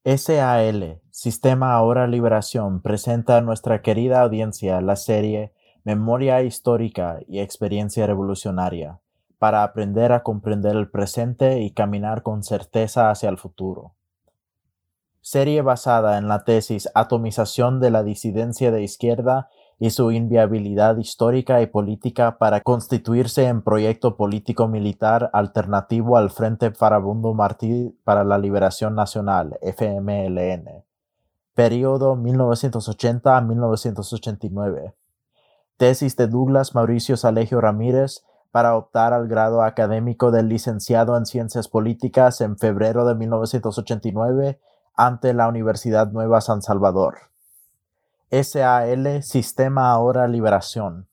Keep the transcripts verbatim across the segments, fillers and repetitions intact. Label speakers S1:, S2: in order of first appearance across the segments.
S1: S A L, Sistema Ahora Liberación, presenta a nuestra querida audiencia la serie Memoria Histórica y Experiencia Revolucionaria, para aprender a comprender el presente y caminar con certeza hacia el futuro. Serie basada en la tesis Atomización de la disidencia de izquierda y su inviabilidad histórica y política para constituirse en proyecto político-militar alternativo al Frente Farabundo Martí para la Liberación Nacional, F M L N. Período mil novecientos ochenta a mil novecientos ochenta y nueve. Tesis de Douglas Mauricio Salegio Ramírez para optar al grado académico del licenciado en Ciencias Políticas en febrero de mil novecientos ochenta y nueve ante la Universidad Nueva San Salvador. S A L, Sistema Ahora Liberación.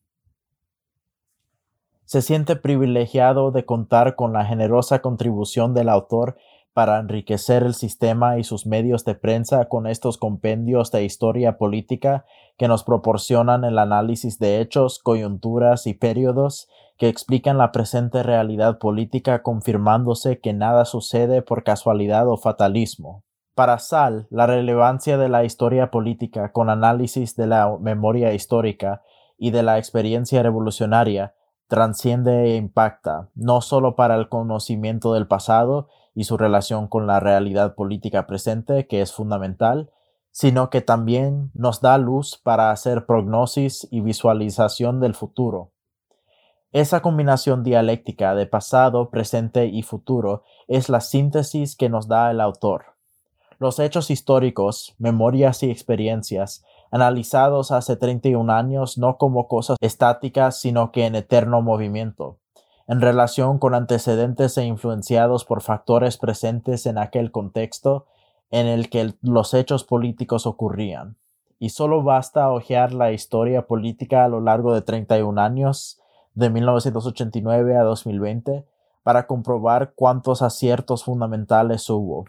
S1: Se siente privilegiado de contar con la generosa contribución del autor para enriquecer el sistema y sus medios de prensa con estos compendios de historia política que nos proporcionan el análisis de hechos, coyunturas y periodos que explican la presente realidad política, confirmándose que nada sucede por casualidad o fatalismo. Para Sal, la relevancia de la historia política con análisis de la memoria histórica y de la experiencia revolucionaria transciende e impacta, no solo para el conocimiento del pasado y su relación con la realidad política presente, que es fundamental, sino que también nos da luz para hacer prognosis y visualización del futuro. Esa combinación dialéctica de pasado, presente y futuro es la síntesis que nos da el autor. Los hechos históricos, memorias y experiencias, analizados hace treinta y un años no como cosas estáticas, sino que en eterno movimiento, en relación con antecedentes e influenciados por factores presentes en aquel contexto en el que los hechos políticos ocurrían. Y solo basta hojear la historia política a lo largo de treinta y un años, de mil novecientos ochenta y nueve a dos mil veinte, para comprobar cuántos aciertos fundamentales hubo.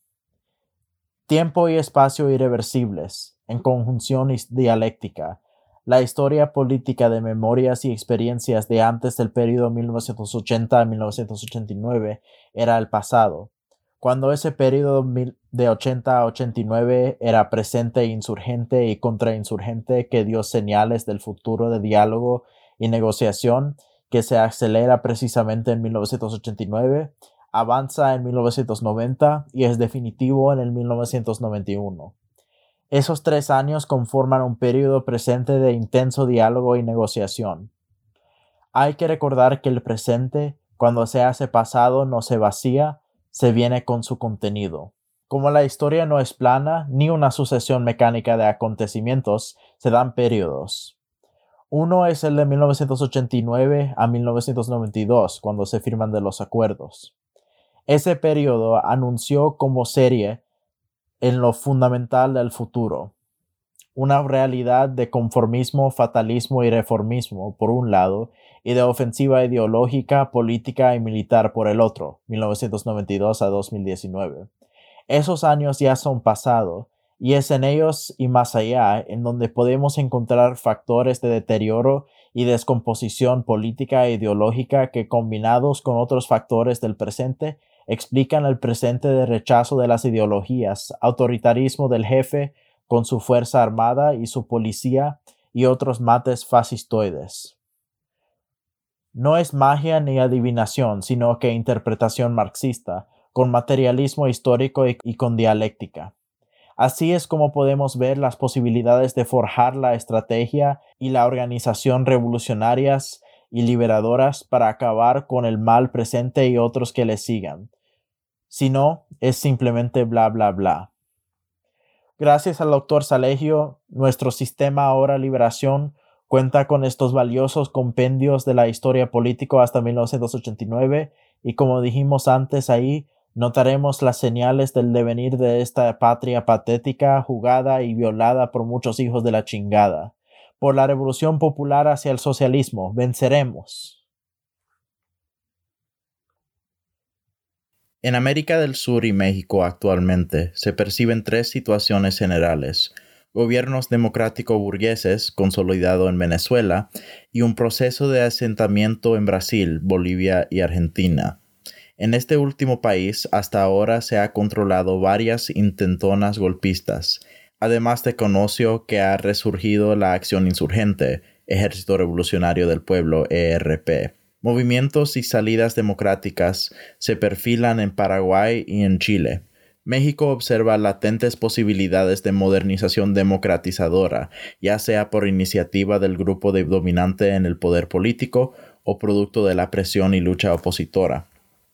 S1: Tiempo y espacio irreversibles, en conjunción dialéctica. La historia política de memorias y experiencias de antes del período mil novecientos ochenta a mil novecientos ochenta y nueve era el pasado, cuando ese período de ochenta a ochenta y nueve era presente insurgente y contrainsurgente que dio señales del futuro de diálogo y negociación que se acelera precisamente en mil novecientos ochenta y nueve, avanza en mil novecientos noventa y es definitivo en el mil novecientos noventa y uno. Esos tres años conforman un periodo presente de intenso diálogo y negociación. Hay que recordar que el presente, cuando se hace pasado, no se vacía, se viene con su contenido. Como la historia no es plana ni una sucesión mecánica de acontecimientos, se dan periodos. Uno es el de mil novecientos ochenta y nueve a mil novecientos noventa y dos, cuando se firman de los acuerdos. Ese periodo anunció como serie en lo fundamental del futuro, una realidad de conformismo, fatalismo y reformismo por un lado, y de ofensiva ideológica, política y militar por el otro, mil novecientos noventa y dos a dos mil diecinueve. Esos años ya son pasado, y es en ellos y más allá en donde podemos encontrar factores de deterioro y descomposición política e ideológica que, combinados con otros factores del presente, explican el presente de rechazo de las ideologías, autoritarismo del jefe con su fuerza armada y su policía y otros mates fascistoides. No es magia ni adivinación, sino que interpretación marxista, con materialismo histórico y, y con dialéctica. Así es como podemos ver las posibilidades de forjar la estrategia y la organización revolucionarias y liberadoras para acabar con el mal presente y otros que le sigan. Si no, es simplemente bla bla bla. Gracias al doctor Salegio, nuestro sistema Ahora Liberación cuenta con estos valiosos compendios de la historia política hasta mil novecientos ochenta y nueve y, como dijimos antes ahí, notaremos las señales del devenir de esta patria patética, jugada y violada por muchos hijos de la chingada. Por la revolución popular hacia el socialismo, venceremos.
S2: En América del Sur y México actualmente se perciben tres situaciones generales: gobiernos democrático-burgueses consolidado en Venezuela y un proceso de asentamiento en Brasil, Bolivia y Argentina. En este último país, hasta ahora se ha controlado varias intentonas golpistas. Además se conoció que ha resurgido la Acción Insurgente, Ejército Revolucionario del Pueblo, E R P. Movimientos y salidas democráticas se perfilan en Paraguay y en Chile. México observa latentes posibilidades de modernización democratizadora, ya sea por iniciativa del grupo de dominante en el poder político o producto de la presión y lucha opositora.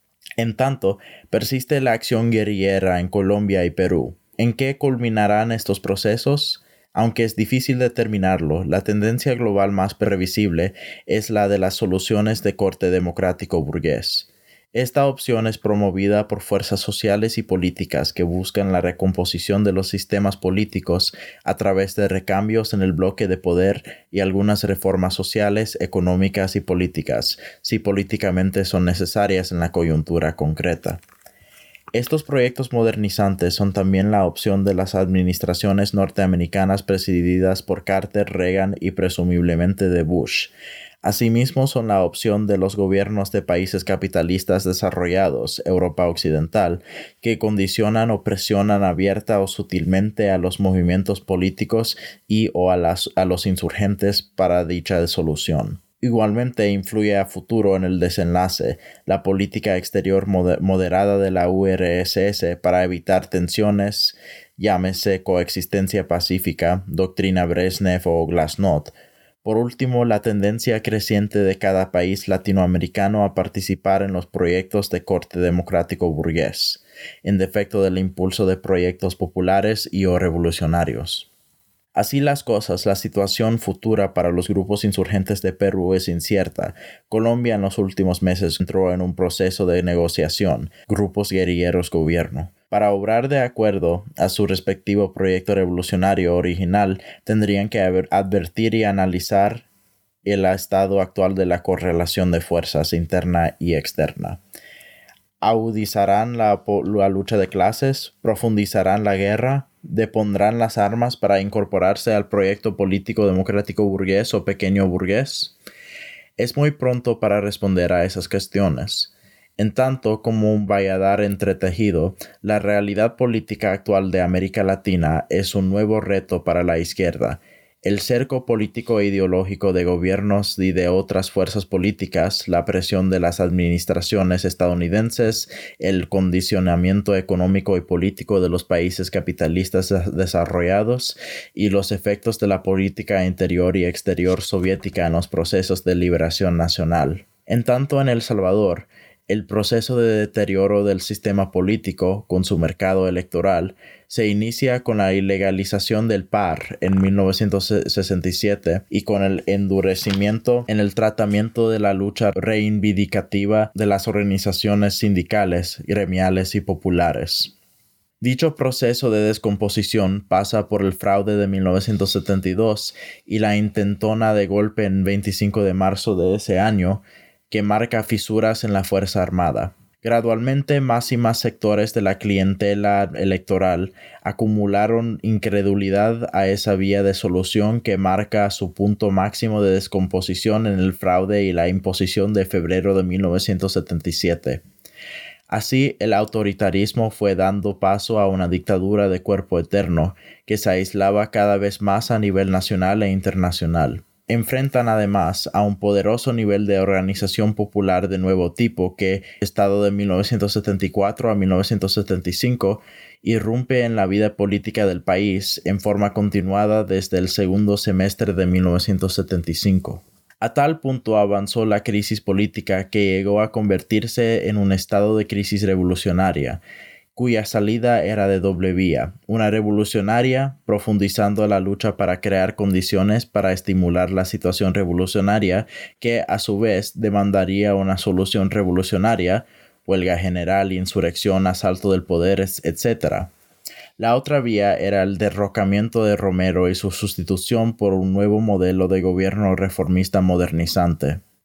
S2: En tanto, persiste la acción guerrillera en Colombia y Perú. ¿En qué culminarán estos procesos? Aunque es difícil determinarlo, la tendencia global más previsible es la de las soluciones de corte democrático burgués. Esta opción es promovida por fuerzas sociales y políticas que buscan la recomposición de los sistemas políticos a través de recambios en el bloque de poder y algunas reformas sociales, económicas y políticas, si políticamente son necesarias en la coyuntura concreta. Estos proyectos modernizantes son también la opción de las administraciones norteamericanas presididas por Carter, Reagan y presumiblemente de Bush. Asimismo, son la opción de los gobiernos de países capitalistas desarrollados, Europa Occidental, que condicionan o presionan abierta o sutilmente a los movimientos políticos y o a, las, a los insurgentes para dicha solución. Igualmente influye a futuro en el desenlace la política exterior moder- moderada de la U R S S para evitar tensiones, llámese coexistencia pacífica, doctrina Brezhnev o Glasnost. Por último, la tendencia creciente de cada país latinoamericano a participar en los proyectos de corte democrático burgués, en defecto del impulso de proyectos populares y o revolucionarios. Así las cosas, la situación futura para los grupos insurgentes de Perú es incierta. Colombia en los últimos meses entró en un proceso de negociación, grupos guerrilleros-gobierno. Para obrar de acuerdo a su respectivo proyecto revolucionario original, tendrían que advertir y analizar el estado actual de la correlación de fuerzas interna y externa. Agudizarán la, la lucha de clases, profundizarán la guerra, depondrán las armas para incorporarse al proyecto político democrático burgués o pequeño burgués. Es muy pronto para responder a esas cuestiones. En tanto, como un valladar entretejido, la realidad política actual de América Latina es un nuevo reto para la izquierda. El cerco político e ideológico de gobiernos y de otras fuerzas políticas, la presión de las administraciones estadounidenses, el condicionamiento económico y político de los países capitalistas desarrollados y los efectos de la política interior y exterior soviética en los procesos de liberación nacional. En tanto, en El Salvador, el proceso de deterioro del sistema político con su mercado electoral se inicia con la ilegalización del P A R en mil novecientos sesenta y siete y con el endurecimiento en el tratamiento de la lucha reivindicativa de las organizaciones sindicales, gremiales y populares. Dicho proceso de descomposición pasa por el fraude de mil novecientos setenta y dos y la intentona de golpe en veinticinco de marzo de ese año, que marca fisuras en la Fuerza Armada. Gradualmente, más y más sectores de la clientela electoral acumularon incredulidad a esa vía de solución que marca su punto máximo de descomposición en el fraude y la imposición de febrero de mil novecientos setenta y siete. Así, el autoritarismo fue dando paso a una dictadura de cuerpo eterno que se aislaba cada vez más a nivel nacional e internacional. Enfrentan además a un poderoso nivel de organización popular de nuevo tipo que, estado de mil novecientos setenta y cuatro a mil novecientos setenta y cinco, irrumpe en la vida política del país en forma continuada desde el segundo semestre de mil novecientos setenta y cinco. A tal punto avanzó la crisis política que llegó a convertirse en un estado de crisis revolucionaria, cuya salida era de doble vía, una revolucionaria, profundizando la lucha para crear condiciones para estimular la situación revolucionaria, que a su vez demandaría una solución revolucionaria, huelga general, insurrección, asalto del poder, etcétera. La otra vía era el derrocamiento de Romero y su sustitución por un nuevo modelo de gobierno reformista modernizante.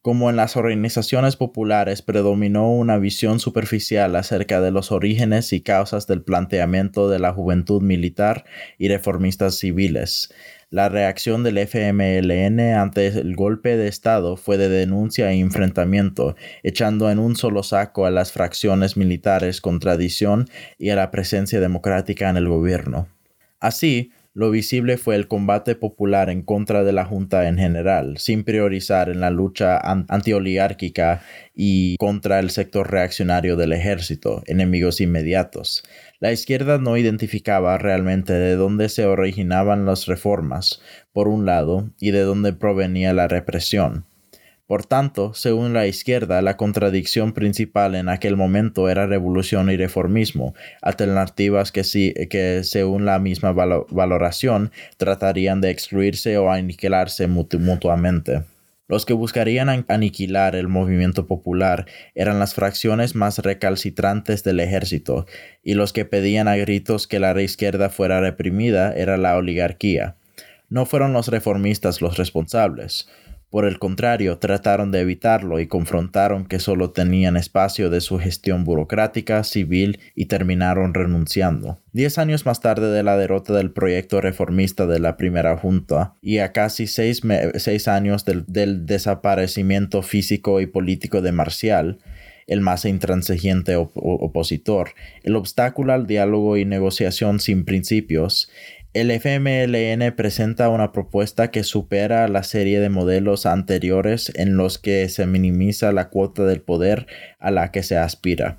S2: Como en las organizaciones populares predominó una visión superficial acerca de los orígenes y causas del planteamiento de la juventud militar y reformistas civiles, la reacción del F M L N ante el golpe de Estado fue de denuncia e enfrentamiento, echando en un solo saco a las fracciones militares con tradición y a la presencia democrática en el gobierno. Así, lo visible fue el combate popular en contra de la Junta en general, sin priorizar en la lucha antioligárquica y contra el sector reaccionario del ejército, enemigos inmediatos. La izquierda no identificaba realmente de dónde se originaban las reformas, por un lado, y de dónde provenía la represión. Por tanto, según la izquierda, la contradicción principal en aquel momento era revolución y reformismo, alternativas que, sí, que según la misma valo- valoración, tratarían de excluirse o aniquilarse mutu- mutuamente. Los que buscarían an- aniquilar el movimiento popular eran las fracciones más recalcitrantes del ejército, y los que pedían a gritos que la izquierda fuera reprimida era la oligarquía. No fueron los reformistas los responsables. Por el contrario, trataron de evitarlo y confrontaron que solo tenían espacio de su gestión burocrática, civil y terminaron renunciando. Diez años más tarde de la derrota del proyecto reformista de la primera junta y a casi seis, me- seis años del, del desaparecimiento físico y político de Marcial, el más intransigente op- opositor, el obstáculo al diálogo y negociación sin principios, el F M L N presenta una propuesta que supera la serie de modelos anteriores en los que se minimiza la cuota del poder a la que se aspira.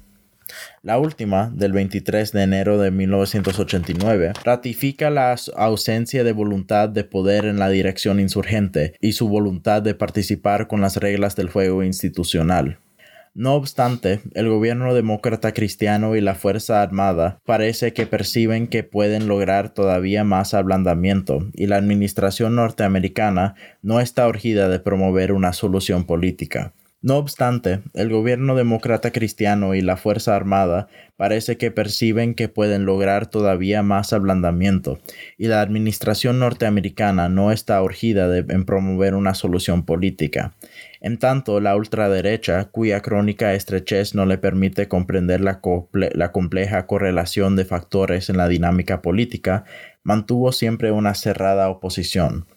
S2: La última, del veintitrés de enero de mil novecientos ochenta y nueve, ratifica la ausencia de voluntad de poder en la dirección insurgente y su voluntad de participar con las reglas del juego institucional. No obstante, el gobierno demócrata cristiano y la Fuerza Armada parece que perciben que pueden lograr todavía más ablandamiento, y la administración norteamericana no está urgida de promover una solución política. No obstante, el gobierno demócrata cristiano y la Fuerza Armada parece que perciben que pueden lograr todavía más ablandamiento, y la administración norteamericana no está urgida de, en promover una solución política. En tanto, la ultraderecha, cuya crónica estrechez no le permite comprender la, comple- la compleja correlación de factores en la dinámica política, mantuvo siempre una cerrada oposición.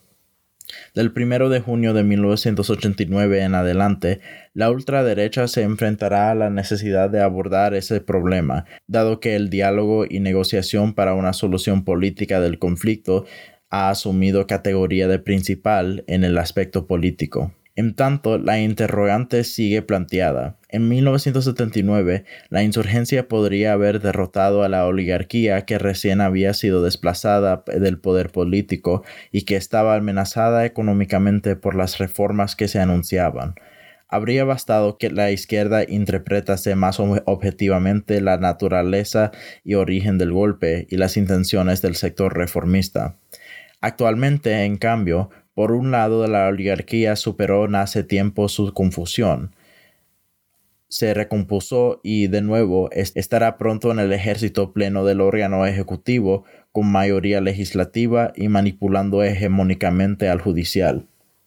S2: Del primero de junio de mil novecientos ochenta y nueve en adelante, la ultraderecha se enfrentará a la necesidad de abordar ese problema, dado que el diálogo y negociación para una solución política del conflicto ha asumido categoría de principal en el aspecto político. En tanto, la interrogante sigue planteada. En mil novecientos setenta y nueve, la insurgencia podría haber derrotado a la oligarquía que recién había sido desplazada del poder político y que estaba amenazada económicamente por las reformas que se anunciaban. Habría bastado que la izquierda interpretase más objetivamente la naturaleza y origen del golpe y las intenciones del sector reformista. Actualmente, en cambio, por un lado, la oligarquía superó hace tiempo su confusión, se recompuso y, de nuevo, estará pronto en el ejército pleno del órgano ejecutivo con mayoría legislativa y manipulando hegemónicamente al judicial.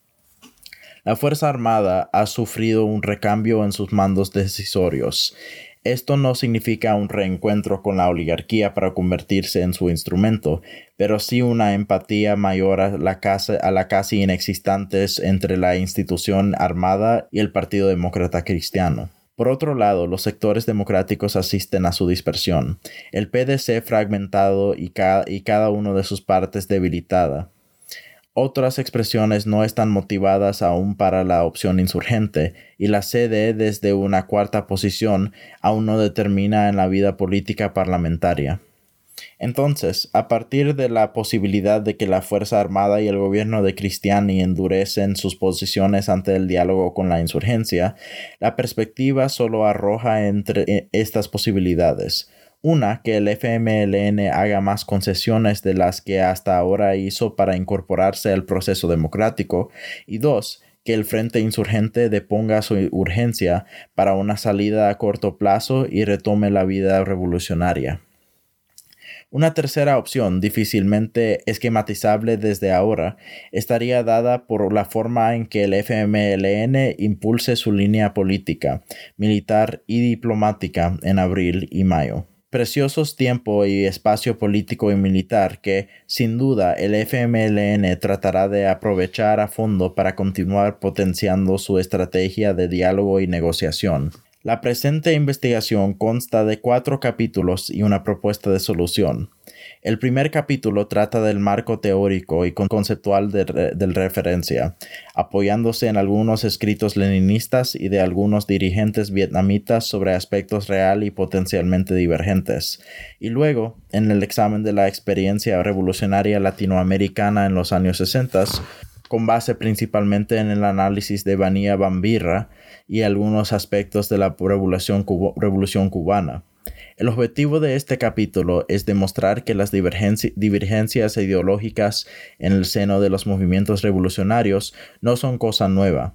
S2: La Fuerza Armada ha sufrido un recambio en sus mandos decisorios. Esto no significa un reencuentro con la oligarquía para convertirse en su instrumento, pero sí una empatía mayor a la casi, a la casi inexistente entre la institución armada y el Partido Demócrata Cristiano. Por otro lado, los sectores democráticos asisten a su dispersión, el P D C fragmentado y, ca- y cada una de sus partes debilitada. Otras expresiones no están motivadas aún para la opción insurgente, y la C D, desde una cuarta posición, aún no determina en la vida política parlamentaria. Entonces, a partir de la posibilidad de que la Fuerza Armada y el gobierno de Cristiani endurecen sus posiciones ante el diálogo con la insurgencia, la perspectiva solo arroja entre estas posibilidades. Una, que el F M L N haga más concesiones de las que hasta ahora hizo para incorporarse al proceso democrático, y dos, que el Frente Insurgente deponga su urgencia para una salida a corto plazo y retome la vida revolucionaria. Una tercera opción, difícilmente esquematizable desde ahora, estaría dada por la forma en que el F M L N impulse su línea política, militar y diplomática en abril y mayo. Preciosos tiempo y espacio político y militar que, sin duda, el F M L N tratará de aprovechar a fondo para continuar potenciando su estrategia de diálogo y negociación. La presente investigación consta de cuatro capítulos y una propuesta de solución. El primer capítulo trata del marco teórico y conceptual de, re de referencia, apoyándose en algunos escritos leninistas y de algunos dirigentes vietnamitas sobre aspectos real y potencialmente divergentes, y luego, en el examen de la experiencia revolucionaria latinoamericana en los años sesenta, con base principalmente en el análisis de Vanilla Bambirra y algunos aspectos de la revolución, cubo revolución cubana. El objetivo de este capítulo es demostrar que las divergenci divergencias ideológicas en el seno de los movimientos revolucionarios no son cosa nueva.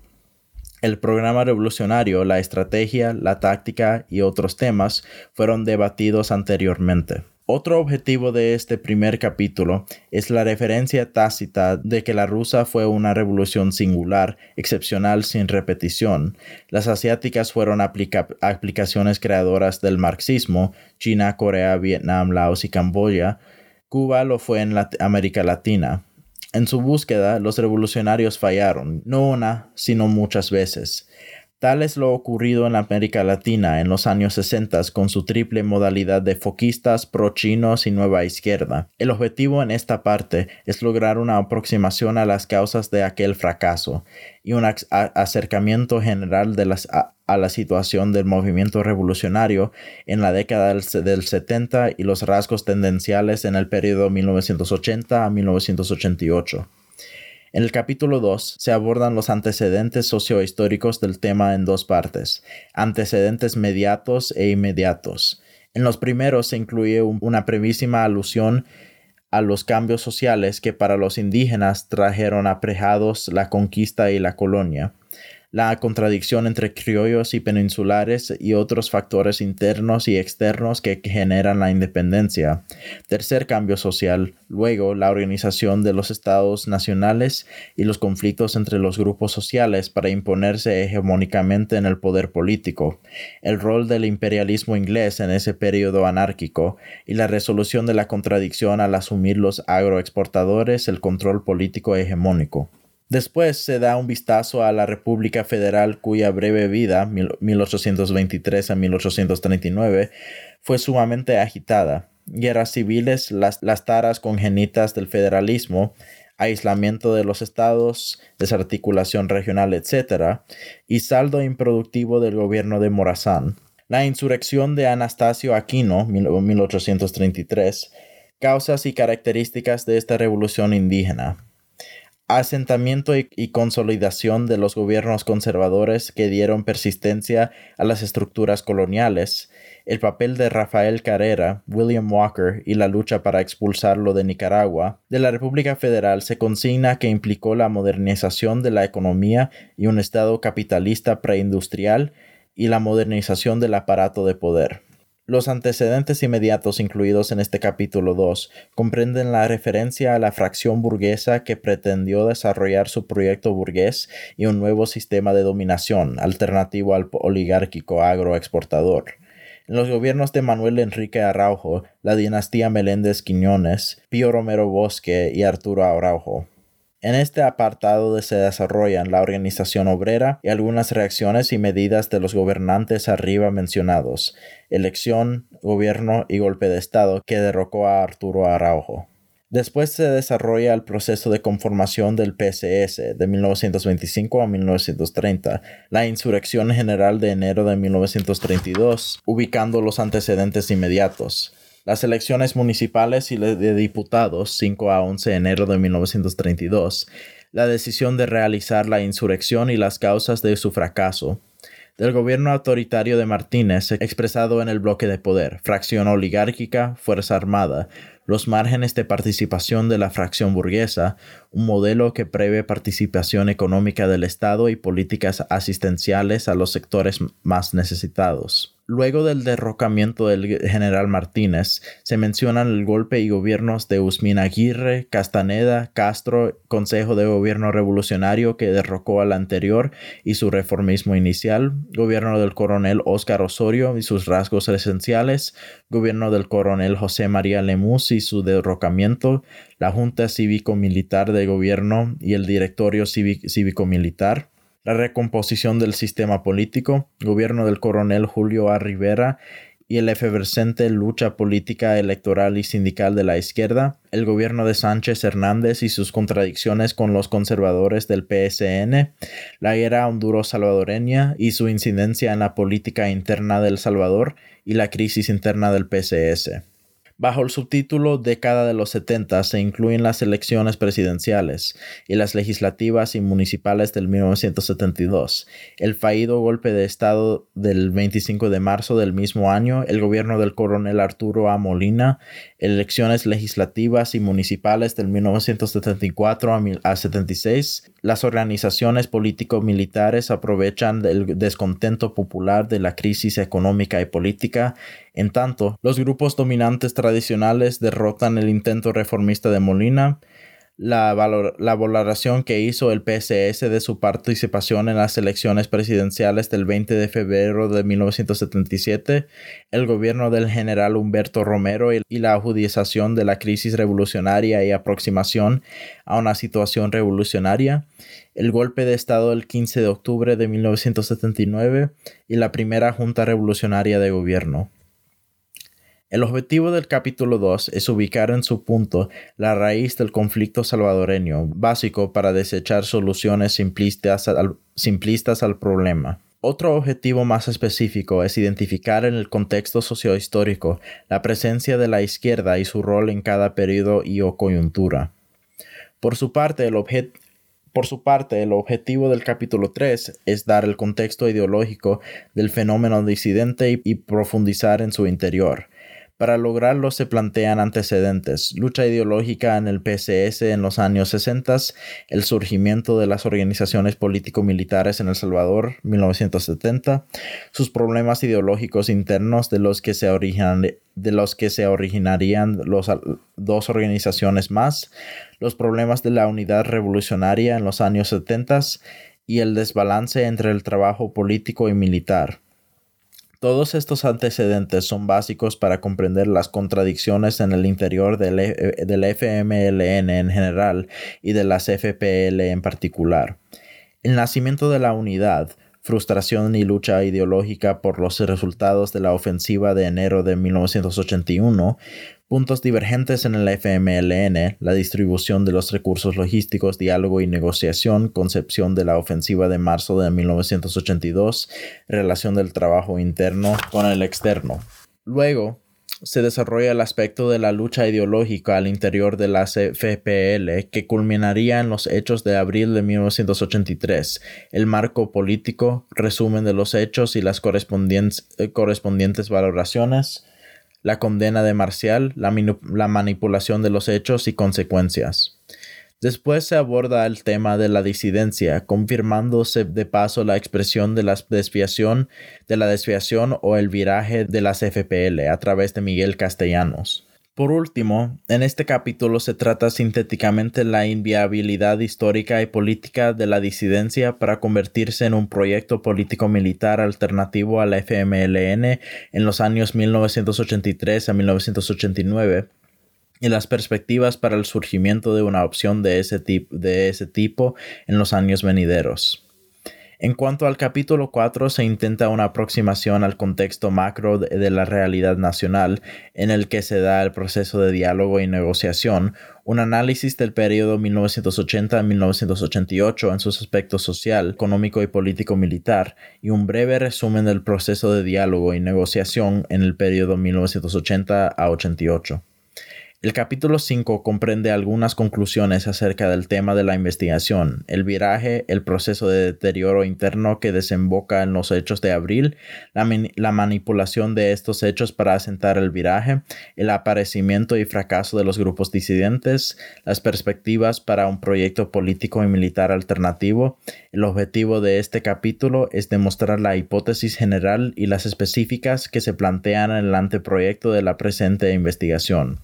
S2: El programa revolucionario, la estrategia, la táctica y otros temas fueron debatidos anteriormente. Otro objetivo de este primer capítulo es la referencia tácita de que la rusa fue una revolución singular, excepcional, sin repetición. Las asiáticas fueron aplica aplicaciones creadoras del marxismo, China, Corea, Vietnam, Laos y Camboya. Cuba lo fue en Lat- América Latina. En su búsqueda, los revolucionarios fallaron, no una, sino muchas veces. Tal es lo ocurrido en América Latina en los años sesenta con su triple modalidad de foquistas, pro-chinos y nueva izquierda. El objetivo en esta parte es lograr una aproximación a las causas de aquel fracaso y un acercamiento general de las, a, a la situación del movimiento revolucionario en la década del, del setenta y los rasgos tendenciales en el periodo mil novecientos ochenta a mil novecientos ochenta y ocho. En el capítulo dos se abordan los antecedentes sociohistóricos del tema en dos partes, antecedentes mediatos e inmediatos. En los primeros se incluye un, una brevísima alusión a los cambios sociales que para los indígenas trajeron aparejados la conquista y la colonia, la contradicción entre criollos y peninsulares y otros factores internos y externos que generan la independencia. Tercer cambio social, luego la organización de los estados nacionales y los conflictos entre los grupos sociales para imponerse hegemónicamente en el poder político, el rol del imperialismo inglés en ese periodo anárquico y la resolución de la contradicción al asumir los agroexportadores el control político hegemónico. Después se da un vistazo a la República Federal cuya breve vida, mil ochocientos veintitrés a mil ochocientos treinta y nueve, fue sumamente agitada. Guerras civiles, las, las taras congénitas del federalismo, aislamiento de los estados, desarticulación regional, etcétera, y saldo improductivo del gobierno de Morazán. La insurrección de Anastasio Aquino, mil ochocientos treinta y tres, causas y características de esta revolución indígena. Asentamiento y, y consolidación de los gobiernos conservadores que dieron persistencia a las estructuras coloniales, el papel de Rafael Carrera, William Walker y la lucha para expulsarlo de Nicaragua. De la República Federal se consigna que implicó la modernización de la economía y un estado capitalista preindustrial y la modernización del aparato de poder. Los antecedentes inmediatos incluidos en este capítulo dos comprenden la referencia a la fracción burguesa que pretendió desarrollar su proyecto burgués y un nuevo sistema de dominación alternativo al oligárquico agroexportador. En los gobiernos de Manuel Enrique Araujo, la dinastía Meléndez Quiñones, Pío Romero Bosque y Arturo Araujo. En este apartado se desarrollan la organización obrera y algunas reacciones y medidas de los gobernantes arriba mencionados, elección, gobierno y golpe de estado que derrocó a Arturo Araujo. Después se desarrolla el proceso de conformación del P C S de mil novecientos veinticinco a mil novecientos treinta, la insurrección general de enero de mil novecientos treinta y dos, ubicando los antecedentes inmediatos. Las elecciones municipales y de diputados, cinco a once de enero de mil novecientos treinta y dos, la decisión de realizar la insurrección y las causas de su fracaso, del gobierno autoritario de Martínez expresado en el bloque de poder, fracción oligárquica, fuerza armada, los márgenes de participación de la fracción burguesa, un modelo que prevé participación económica del Estado y políticas asistenciales a los sectores más necesitados. Luego del derrocamiento del general Martínez, se mencionan el golpe y gobiernos de Usmín Aguirre, Castaneda, Castro, Consejo de Gobierno Revolucionario que derrocó al anterior y su reformismo inicial, gobierno del coronel Óscar Osorio y sus rasgos esenciales, gobierno del coronel José María Lemus y su derrocamiento, la Junta Cívico-Militar de Gobierno y el Directorio Cívico-Militar, la recomposición del sistema político, gobierno del coronel Julio A. Rivera y la efervescente lucha política, electoral y sindical de la izquierda, el gobierno de Sánchez Hernández y sus contradicciones con los conservadores del P S N, la guerra honduro-salvadoreña y su incidencia en la política interna de El Salvador y la crisis interna del P C S. Bajo el subtítulo Década de los setenta se incluyen las elecciones presidenciales y las legislativas y municipales del mil novecientos setenta y dos, el fallido golpe de Estado del veinticinco de marzo del mismo año, el gobierno del coronel Arturo A. Molina, elecciones legislativas y municipales del mil novecientos setenta y cuatro a setenta y seis. Las organizaciones político-militares aprovechan el descontento popular de la crisis económica y política. En tanto, los grupos dominantes tradicionales derrotan el intento reformista de Molina. La, valor, la valoración que hizo el P S S de su participación en las elecciones presidenciales del veinte de febrero de mil novecientos setenta y siete, el gobierno del general Humberto Romero y, y la agudización de la crisis revolucionaria y aproximación a una situación revolucionaria, el golpe de Estado del quince de octubre de mil novecientos setenta y nueve y la primera Junta Revolucionaria de Gobierno. El objetivo del capítulo dos es ubicar en su punto la raíz del conflicto salvadoreño, básico para desechar soluciones simplistas al, simplistas al problema. Otro objetivo más específico es identificar en el contexto sociohistórico la presencia de la izquierda y su rol en cada periodo y o coyuntura. Por su parte, el objeto Por su parte, el objetivo del capítulo tres es dar el contexto ideológico del fenómeno disidente y, y profundizar en su interior. Para lograrlo se plantean antecedentes, lucha ideológica en el P C S en los años sesenta, el surgimiento de las organizaciones político-militares en El Salvador, mil novecientos setenta, sus problemas ideológicos internos de los que se, originan, de los que se originarían los, dos organizaciones más, los problemas de la unidad revolucionaria en los años setenta y el desbalance entre el trabajo político y militar. Todos estos antecedentes son básicos para comprender las contradicciones en el interior del, del F M L N en general y de las F P L en particular. El nacimiento de la unidad, frustración y lucha ideológica por los resultados de la ofensiva de enero de mil novecientos ochenta y uno, puntos divergentes en el F M L N, la distribución de los recursos logísticos, diálogo y negociación, concepción de la ofensiva de marzo de mil novecientos ochenta y dos, relación del trabajo interno con el externo. Luego, se desarrolla el aspecto de la lucha ideológica al interior de las F P L que culminaría en los hechos de abril de mil novecientos ochenta y tres, el marco político, resumen de los hechos y las correspondientes, eh, correspondientes valoraciones, la condena de Marcial, la, la manipulación de los hechos y consecuencias. Después se aborda el tema de la disidencia, confirmándose de paso la expresión de la desviación, de la desviación o el viraje de las F P L a través de Miguel Castellanos. Por último, en este capítulo se trata sintéticamente la inviabilidad histórica y política de la disidencia para convertirse en un proyecto político-militar alternativo a la F M L N en los años mil novecientos ochenta y tres a mil novecientos ochenta y nueve. Y las perspectivas para el surgimiento de una opción de ese, tip- de ese tipo en los años venideros. En cuanto al capítulo cuatro, se intenta una aproximación al contexto macro de, de la realidad nacional en el que se da el proceso de diálogo y negociación, un análisis del periodo mil novecientos ochenta a mil novecientos ochenta y ocho en sus aspectos social, económico y político-militar, y un breve resumen del proceso de diálogo y negociación en el periodo mil novecientos ochenta a ochenta y ocho. El capítulo cinco comprende algunas conclusiones acerca del tema de la investigación, el viraje, el proceso de deterioro interno que desemboca en los hechos de abril, la, la manipulación de estos hechos para asentar el viraje, el aparecimiento y fracaso de los grupos disidentes, las perspectivas para un proyecto político y militar alternativo. El objetivo de este capítulo es demostrar la hipótesis general y las específicas que se plantean en el anteproyecto de la presente investigación.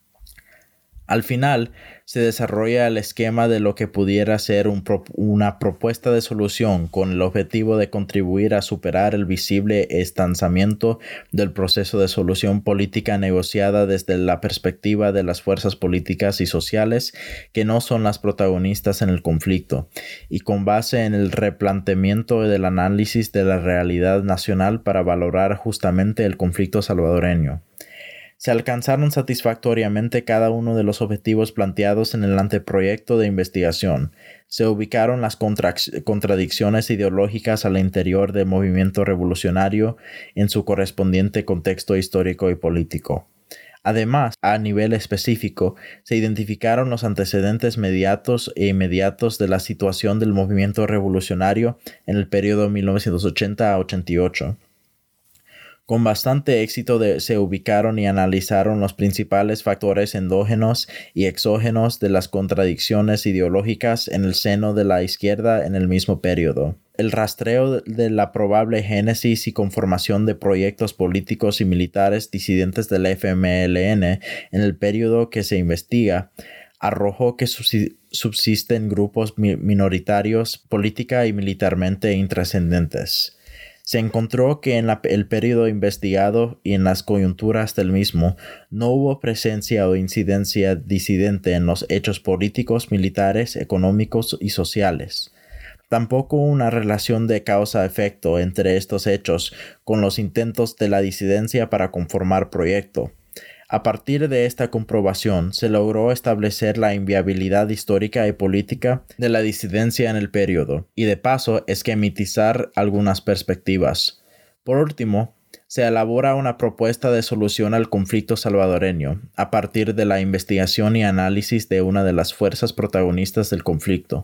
S2: Al final, se desarrolla el esquema de lo que pudiera ser un pro- una propuesta de solución con el objetivo de contribuir a superar el visible estancamiento del proceso de solución política negociada desde la perspectiva de las fuerzas políticas y sociales que no son las protagonistas en el conflicto, y con base en el replanteamiento del análisis de la realidad nacional para valorar justamente el conflicto salvadoreño. Se alcanzaron satisfactoriamente cada uno de los objetivos planteados en el anteproyecto de investigación. Se ubicaron las contradicciones ideológicas al interior del movimiento revolucionario en su correspondiente contexto histórico y político. Además, a nivel específico, se identificaron los antecedentes mediatos e inmediatos de la situación del movimiento revolucionario en el periodo mil novecientos ochenta a ochenta y ocho. Con bastante éxito de, se ubicaron y analizaron los principales factores endógenos y exógenos de las contradicciones ideológicas en el seno de la izquierda en el mismo periodo. El rastreo de la probable génesis y conformación de proyectos políticos y militares disidentes del F M L N en el periodo que se investiga arrojó que subsisten grupos minoritarios política y militarmente intrascendentes. Se encontró que en la, el periodo investigado y en las coyunturas del mismo no hubo presencia o incidencia disidente en los hechos políticos, militares, económicos y sociales. Tampoco una relación de causa-efecto entre estos hechos con los intentos de la disidencia para conformar proyecto. A partir de esta comprobación, se logró establecer la inviabilidad histórica y política de la disidencia en el periodo, y de paso esquematizar algunas perspectivas. Por último, se elabora una propuesta de solución al conflicto salvadoreño, a partir de la investigación y análisis de una de las fuerzas protagonistas del conflicto.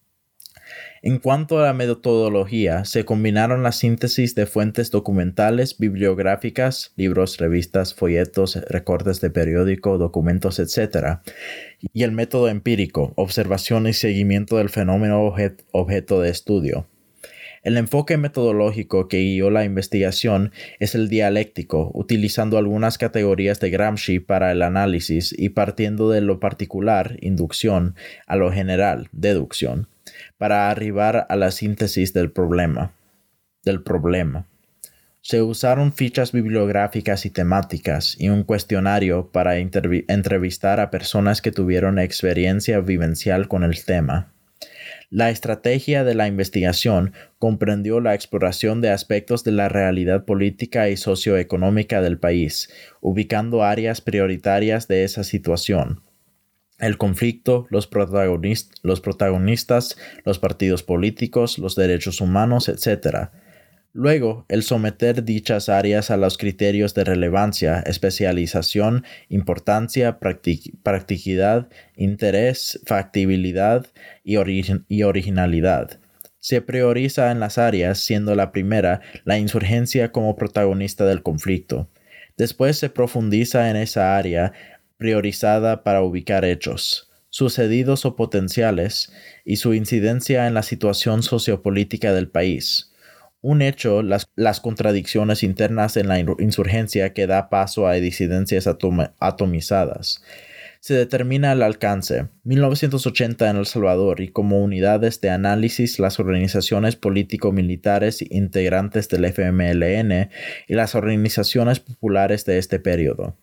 S2: En cuanto a la metodología, se combinaron la síntesis de fuentes documentales, bibliográficas, libros, revistas, folletos, recortes de periódico, documentos, etcétera, y el método empírico, observación y seguimiento del fenómeno objet- objeto de estudio. El enfoque metodológico que guió la investigación es el dialéctico, utilizando algunas categorías de Gramsci para el análisis y partiendo de lo particular, inducción, a lo general, deducción, para arribar a la síntesis del problema. Del problema. Se usaron fichas bibliográficas y temáticas y un cuestionario para entrevistar a personas que tuvieron experiencia vivencial con el tema. La estrategia de la investigación comprendió la exploración de aspectos de la realidad política y socioeconómica del país, ubicando áreas prioritarias de esa situación. El conflicto, los, protagonist- los protagonistas, los partidos políticos, los derechos humanos, etcétera. Luego, el someter dichas áreas a los criterios de relevancia, especialización, importancia, practic- practicidad, interés, factibilidad y, ori- y originalidad. Se prioriza en las áreas, siendo la primera la insurgencia como protagonista del conflicto. Después se profundiza en esa área priorizada para ubicar hechos, sucedidos o potenciales, y su incidencia en la situación sociopolítica del país. Un hecho, las, las contradicciones internas en la insurgencia que da paso a disidencias atom- atomizadas. Se determina el alcance. mil novecientos ochenta en El Salvador y como unidades de análisis las organizaciones político-militares integrantes del F M L N y las organizaciones populares de este periodo.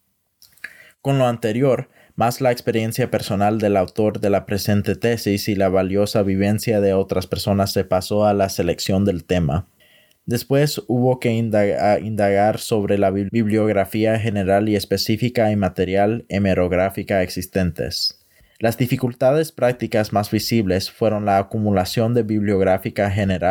S2: Con lo anterior, más la experiencia personal del autor de la presente tesis y la valiosa vivencia de otras personas se pasó a la selección del tema. Después hubo que indagar, indagar sobre la bibliografía general y específica y material hemerográfica existentes. Las dificultades prácticas más visibles fueron la acumulación de bibliográfica general,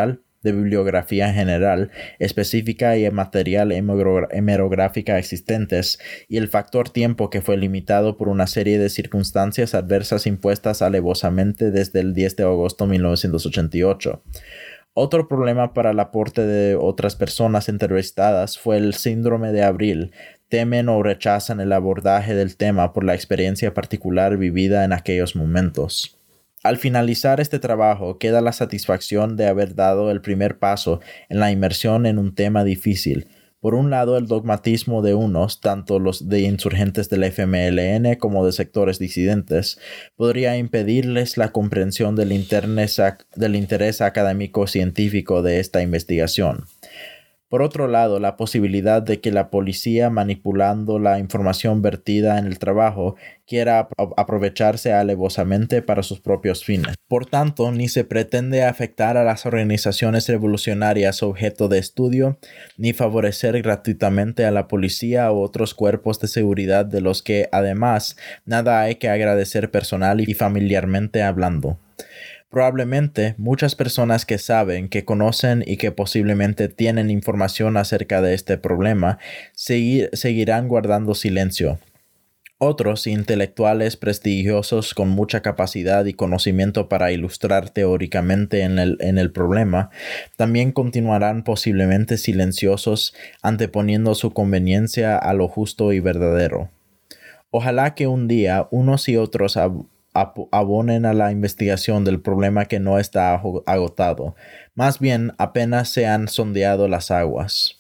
S2: de bibliografía general, específica y material hemerográfica existentes, y el factor tiempo que fue limitado por una serie de circunstancias adversas impuestas alevosamente desde el diez de agosto de mil novecientos ochenta y ocho. Otro problema para el aporte de otras personas entrevistadas fue el síndrome de abril. Temen o rechazan el abordaje del tema por la experiencia particular vivida en aquellos momentos. Al finalizar este trabajo, queda la satisfacción de haber dado el primer paso en la inmersión en un tema difícil. Por un lado, el dogmatismo de unos, tanto los de insurgentes del F M L N como de sectores disidentes, podría impedirles la comprensión del, del interés académico-científico de esta investigación. Por otro lado, la posibilidad de que la policía, manipulando la información vertida en el trabajo, quiera aprovecharse alevosamente para sus propios fines. Por tanto, ni se pretende afectar a las organizaciones revolucionarias objeto de estudio, ni favorecer gratuitamente a la policía u otros cuerpos de seguridad de los que, además, nada hay que agradecer personal y familiarmente hablando. Probablemente muchas personas que saben, que conocen y que posiblemente tienen información acerca de este problema seguir, seguirán guardando silencio. Otros, intelectuales prestigiosos con mucha capacidad y conocimiento para ilustrar teóricamente en el, en el problema, también continuarán posiblemente silenciosos, anteponiendo su conveniencia a lo justo y verdadero. Ojalá que un día unos y otros ab- abonen a la investigación del problema que no está agotado. Más bien, apenas se han sondeado las aguas.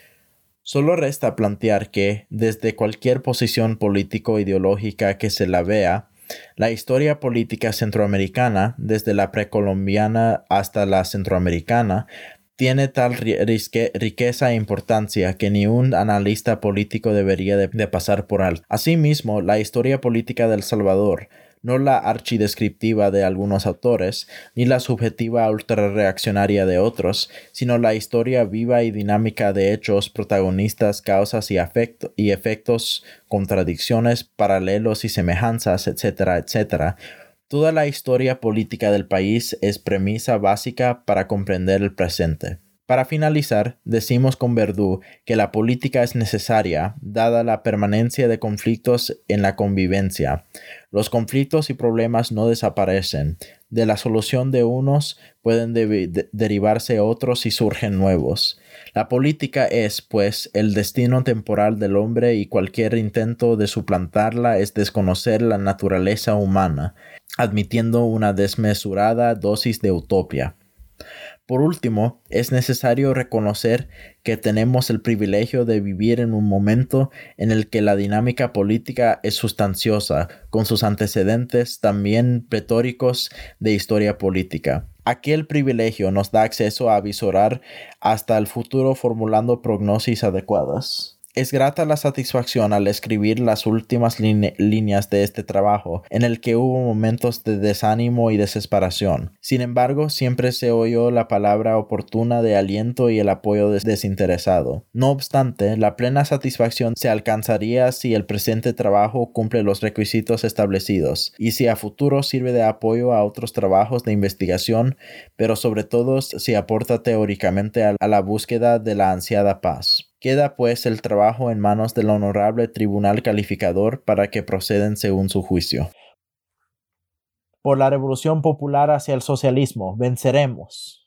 S2: Solo resta plantear que, desde cualquier posición político-ideológica que se la vea, la historia política centroamericana, desde la precolombiana hasta la centroamericana, tiene tal riqueza e importancia que ni un analista político debería de, de pasar por alto. Asimismo, la historia política de El Salvador, no la archidescriptiva de algunos autores, ni la subjetiva ultrarreaccionaria de otros, sino la historia viva y dinámica de hechos, protagonistas, causas y, afecto, y efectos, contradicciones, paralelos y semejanzas, etcétera, etcétera. Toda la historia política del país es premisa básica para comprender el presente. Para finalizar, decimos con Verdu que la política es necesaria, dada la permanencia de conflictos en la convivencia. Los conflictos y problemas no desaparecen. De la solución de unos pueden de- de- derivarse otros y surgen nuevos. La política es, pues, el destino temporal del hombre y cualquier intento de suplantarla es desconocer la naturaleza humana, admitiendo una desmesurada dosis de utopía. Por último, es necesario reconocer que tenemos el privilegio de vivir en un momento en el que la dinámica política es sustanciosa, con sus antecedentes también retóricos de historia política. Aquel privilegio nos da acceso a visorar hasta el futuro formulando prognosis adecuadas. Es grata la satisfacción al escribir las últimas line- líneas de este trabajo, en el que hubo momentos de desánimo y desesperación. Sin embargo, siempre se oyó la palabra oportuna de aliento y el apoyo des- desinteresado. No obstante, la plena satisfacción se alcanzaría si el presente trabajo cumple los requisitos establecidos, y si a futuro sirve de apoyo a otros trabajos de investigación, pero sobre todo si aporta teóricamente a, a la búsqueda de la ansiada paz. Queda pues el trabajo en manos del honorable tribunal calificador para que proceden según su juicio.
S1: Por la revolución popular hacia el socialismo, venceremos.